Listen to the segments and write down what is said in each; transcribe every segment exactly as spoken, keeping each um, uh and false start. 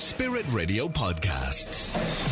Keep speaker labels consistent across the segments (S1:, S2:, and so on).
S1: Spirit Radio Podcasts.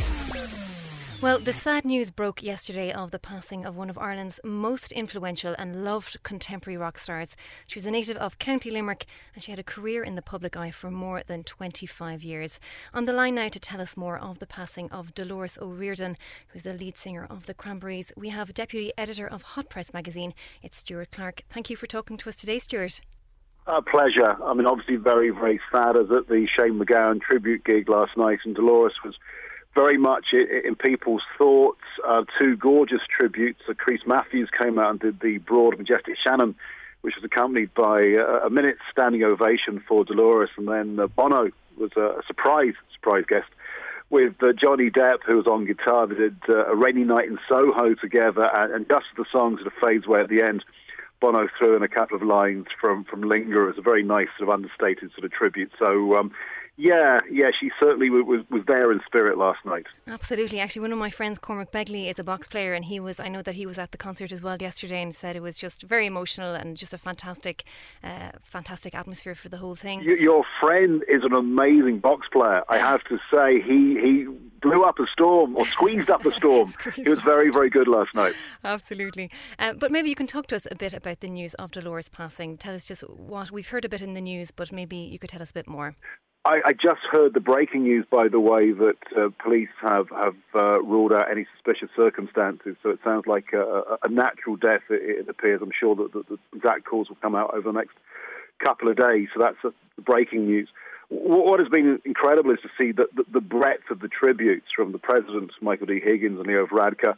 S2: Well, the sad news broke yesterday of the passing of one of Ireland's most influential and loved contemporary rock stars. She was a native of County Limerick and she had a career in the public eye for more than twenty-five years. On the line now to tell us more of the passing of Dolores O'Riordan, who's the lead singer of the Cranberries, we have Deputy Editor of Hot Press magazine. It's Stuart Clark. Thank you for talking to us today, Stuart.
S3: A pleasure. I mean, obviously very, very sad as at the Shane MacGowan tribute gig last night, and Dolores was very much in people's thoughts. Uh, two gorgeous tributes. Uh, Chris Matthews came out and did the broad, majestic Shannon, which was accompanied by uh, a minute standing ovation for Dolores, and then uh, Bono was a surprise, surprise guest with uh, Johnny Depp, who was on guitar. They did uh, A Rainy Night in Soho together, and, and just as the song sort of fades away at the end, Bono threw in a couple of lines from, from Linger as a very nice sort of understated sort of tribute. So, um, yeah, yeah, she certainly was was there in spirit last night.
S2: Absolutely. Actually, one of my friends, Cormac Begley, is a box player, and he was, I know that he was at the concert as well yesterday and said it was just very emotional and just a fantastic, uh, fantastic atmosphere for the whole thing.
S3: Y- your friend is an amazing box player. I have to say, he he blew up a storm or squeezed up a storm. He was very, very good last night.
S2: Absolutely. Uh, but maybe you can talk to us a bit about the news of Dolores passing. Tell us just what we've heard a bit in the news, but maybe you could tell us a bit more.
S3: I, I just heard the breaking news, by the way, that uh, police have, have uh, ruled out any suspicious circumstances. So it sounds like a, a natural death, it, it appears. I'm sure that the, the exact cause will come out over the next couple of days. So that's a, the breaking news. W- what has been incredible is to see the, the, the breadth of the tributes from the presidents, Michael D. Higgins and Leo Varadkar,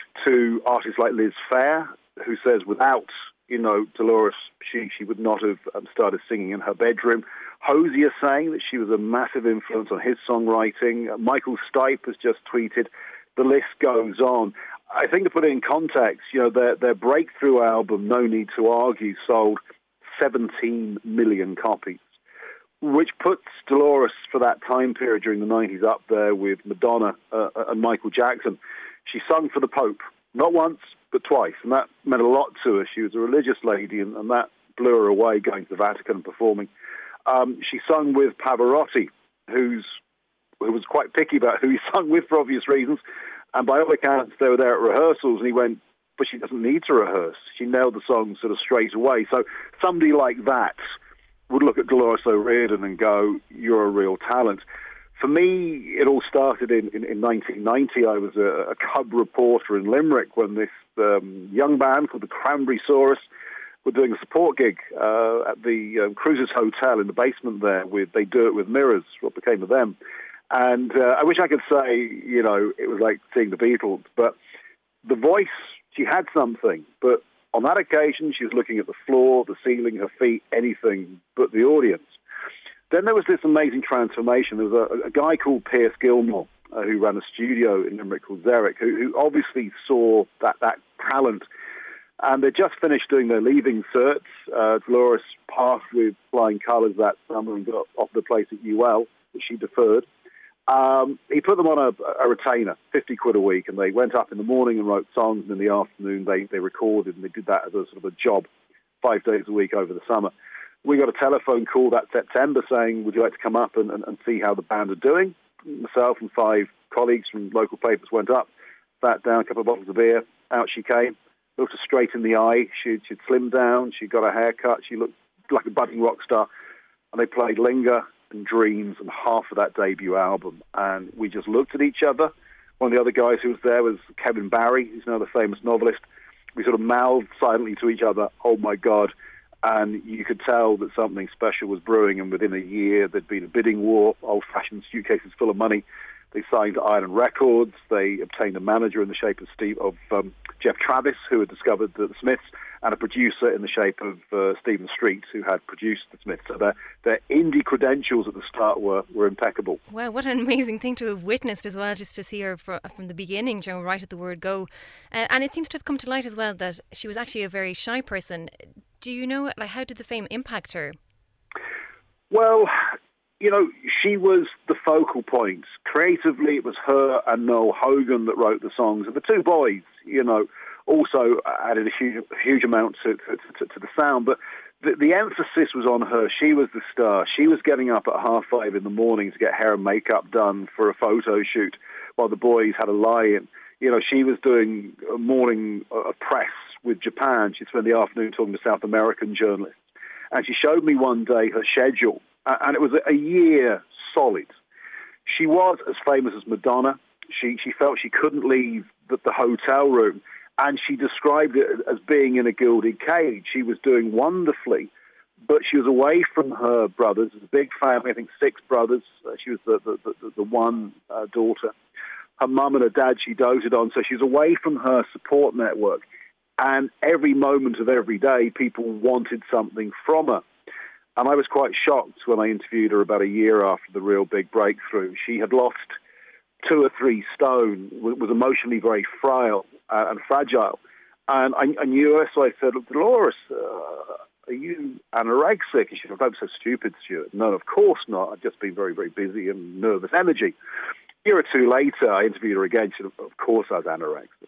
S3: to artists like Liz Phair, who says without, you know, Dolores, she, she would not have um, started singing in her bedroom. Hosier saying that she was a massive influence on his songwriting. Uh, Michael Stipe has just tweeted. The list goes on. I think to put it in context, you know, their, their breakthrough album, No Need to Argue, sold seventeen million copies, which puts Dolores for that time period during the nineties up there with Madonna uh, and Michael Jackson. She sung for the Pope, not once, but twice, and that meant a lot to her. She was a religious lady, and, and that blew her away going to the Vatican and performing. Um, she sung with Pavarotti, who's who was quite picky about who he sung with for obvious reasons, and by all accounts they were there at rehearsals, and he went, but she doesn't need to rehearse. She nailed the song sort of straight away. So somebody like that would look at Dolores O'Riordan and go, you're a real talent. For me, it all started in, in, in nineteen ninety. I was a, a cub reporter in Limerick when this um, young band called the Cranberry Saurus were doing a support gig uh, at the um, Cruisers Hotel in the basement there with They Do It With Mirrors, what became of them. And uh, I wish I could say, you know, it was like seeing the Beatles, but the voice, she had something. But on that occasion, she was looking at the floor, the ceiling, her feet, anything but the audience. Then there was this amazing transformation. There was a, a guy called Pierce Gilmore, uh, who ran a studio in Limerick called Zerek, who, who obviously saw that, that talent. And they just finished doing their leaving certs. Uh, Dolores passed with flying colours that summer and got off the place at U L, which she deferred. Um, he put them on a, a retainer, fifty quid a week, and they went up in the morning and wrote songs, and in the afternoon they, they recorded, and they did that as a sort of a job, five days a week over the summer. We got a telephone call that September saying, would you like to come up and, and, and see how the band are doing? Myself and five colleagues from local papers went up, sat down, a couple of bottles of beer, out she came, looked her straight in the eye. She'd, she'd slimmed down, she got her hair cut, she looked like a budding rock star, and they played Linger and Dreams and half of that debut album, and we just looked at each other. One of the other guys who was there was Kevin Barry, who's now the famous novelist. We sort of mouthed silently to each other, oh my God, and you could tell that something special was brewing, and within a year there'd been a bidding war, old-fashioned suitcases full of money. They signed to Island Records. They obtained a manager in the shape of Steve of um, Jeff Travis, who had discovered the, the Smiths, and a producer in the shape of uh, Stephen Street, who had produced the Smiths. So their, their indie credentials at the start were, were impeccable.
S2: Wow, what an amazing thing to have witnessed as well, just to see her for, from the beginning, you know, right at the word go. Uh, and it seems to have come to light as well that she was actually a very shy person. Do you know, like, how did the fame impact her?
S3: Well, you know, she was the focal point. Creatively, it was her and Noel Hogan that wrote the songs. And the two boys, you know, also added a huge, huge amount to, to, to, to the sound. But the, the emphasis was on her. She was the star. She was getting up at half five in the morning to get hair and makeup done for a photo shoot while the boys had a lie-in. You know, she was doing a morning uh, press with Japan. She'd spend the afternoon talking to South American journalists. And she showed me one day her schedule, and it was a year solid. She was as famous as Madonna. She she felt she couldn't leave the, the hotel room, and she described it as being in a gilded cage. She was doing wonderfully, but she was away from her brothers. It was a big family, I think six brothers. Uh, she was the, the, the, the one uh, daughter. Her mum and her dad she doted on, so she was away from her support network. And every moment of every day, people wanted something from her. And I was quite shocked when I interviewed her about a year after the real big breakthrough. She had lost two or three stone, was emotionally very frail uh, and fragile. And I, I knew her, so I said, look, Dolores, uh, are you anorexic? And she said, I'm so stupid, Stuart. No, of course not. I've just been very, very busy and nervous energy. A year or two later, I interviewed her again. She said, of course I was anorexic.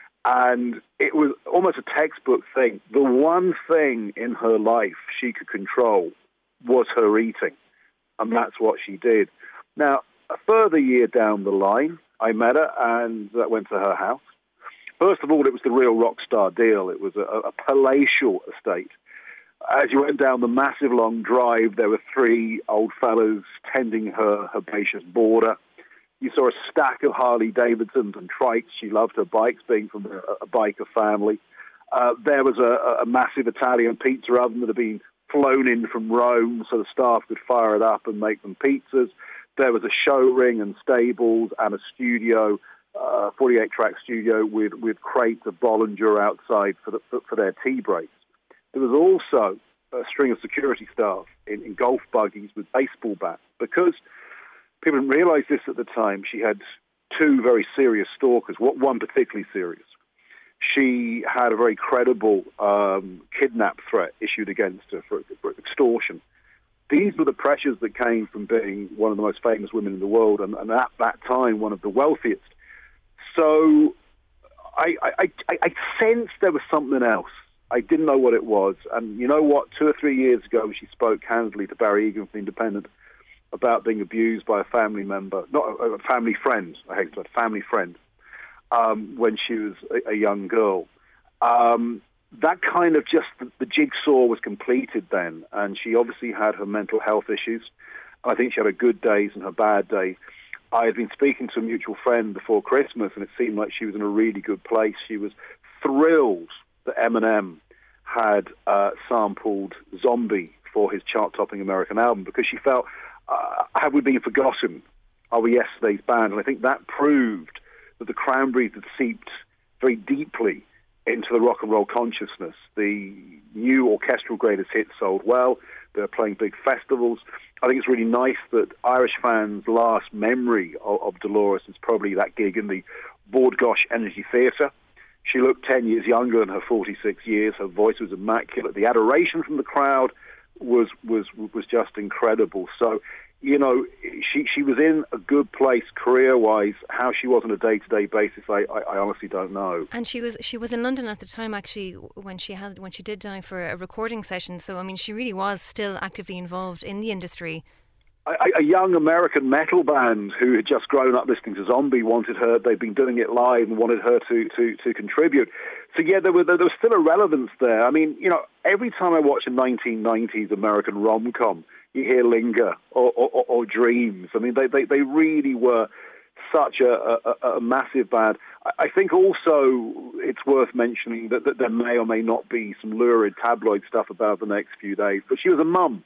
S3: And it was almost a textbook thing. The one thing in her life she could control was her eating. And that's what she did. Now, a further year down the line, I met her and uh, went to her house. First of all, it was the real rock star deal. It was a, a palatial estate. As you went down the massive long drive, there were three old fellows tending her herbaceous border. You saw a stack of Harley Davidsons and trikes. She loved her bikes, being from a, a biker family. Uh, there was a, a massive Italian pizza oven that had been flown in from Rome so the staff could fire it up and make them pizzas. There was a show ring and stables and a studio, uh, forty-eight track studio with, with crates of Bollinger outside for, the, for, for their tea breaks. There was also a string of security staff in, in golf buggies with baseball bats because people didn't realize this at the time. She had two very serious stalkers, one particularly serious. She had a very credible um, kidnap threat issued against her for, for extortion. These were the pressures that came from being one of the most famous women in the world, and, and at that time, one of the wealthiest. So I, I, I, I sensed there was something else. I didn't know what it was. And you know what? Two or three years ago, she spoke candidly to Barry Egan from The Independent about being abused by a family member, not a, a family friend, I hate to say, a family friend, um, when she was a, a young girl. Um, that kind of just, the, the jigsaw was completed then, and she obviously had her mental health issues. I think she had her good days and her bad days. I had been speaking to a mutual friend before Christmas, and it seemed like she was in a really good place. She was thrilled that Eminem had uh, sampled Zombie for his chart-topping American album, because she felt, uh, have we been forgotten? Are we yesterday's band? And I think that proved that the Cranberries had seeped very deeply into the rock and roll consciousness. The new orchestral greatest hits sold well. They're playing big festivals. I think it's really nice that Irish fans' last memory of, of Dolores is probably that gig in the Bord Gáis Energy Theatre. She looked ten years younger than her forty-six years. Her voice was immaculate. The adoration from the crowd was was was just incredible. So, you know, she she was in a good place career-wise. How she was on a day-to-day basis, I, I, I honestly don't know.
S2: And she was she was in London at the time, actually, when she had when she did die for a recording session. So, I mean, she really was still actively involved in the industry.
S3: A, a young American metal band who had just grown up listening to Zombie wanted her. They'd been doing it live and wanted her to to, to contribute. So yeah, there, were, there was still a relevance there. I mean, you know, every time I watch a nineteen nineties American rom-com, you hear Linger or, or, or Dreams. I mean, they, they, they really were such a, a, a massive band. I think also it's worth mentioning that, that there may or may not be some lurid tabloid stuff about the next few days. But she was a mum,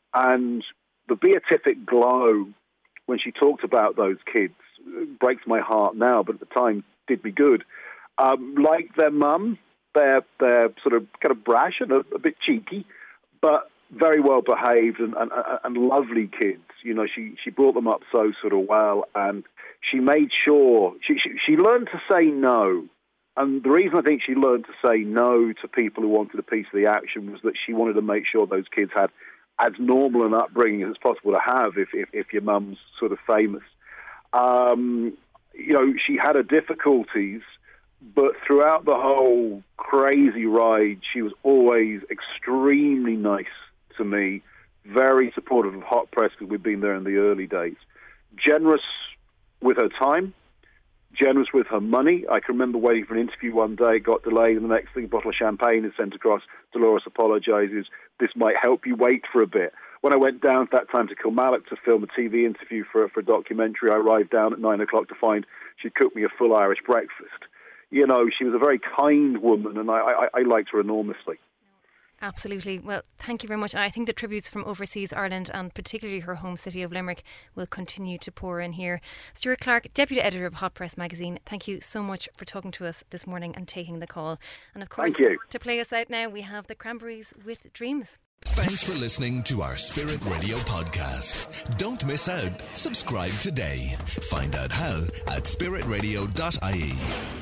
S3: and the beatific glow when she talked about those kids breaks my heart now, but at the time did me good. Um, like their mum, they're, they're sort of kind of brash and a, a bit cheeky, but very well behaved and, and, and lovely kids. You know, she, she brought them up so sort of well, and she made sure, she, she, she learned to say no. And the reason I think she learned to say no to people who wanted a piece of the action was that she wanted to make sure those kids had as normal an upbringing as possible to have if, if, if your mum's sort of famous. Um, you know, she had her difficulties, but throughout the whole crazy ride, she was always extremely nice to me, very supportive of Hot Press because we'd been there in the early days. Generous with her time, generous with her money. I can remember waiting for an interview one day, got delayed, and the next thing, a bottle of champagne is sent across. Dolores apologises. This might help you wait for a bit. When I went down at that time to Kilmallock to film a T V interview for, for a documentary, I arrived down at nine o'clock to find she'd cooked me a full Irish breakfast. You know, she was a very kind woman, and I, I, I liked her enormously.
S2: Absolutely. Well, thank you very much. And I think the tributes from overseas Ireland and particularly her home city of Limerick will continue to pour in here. Stuart Clark, Deputy Editor of Hot Press magazine, thank you so much for talking to us this morning and taking the call. And of course, to play us out now, we have the Cranberries with Dreams.
S1: Thanks for listening to our Spirit Radio podcast. Don't miss out. Subscribe today. Find out how at spirit radio dot I E.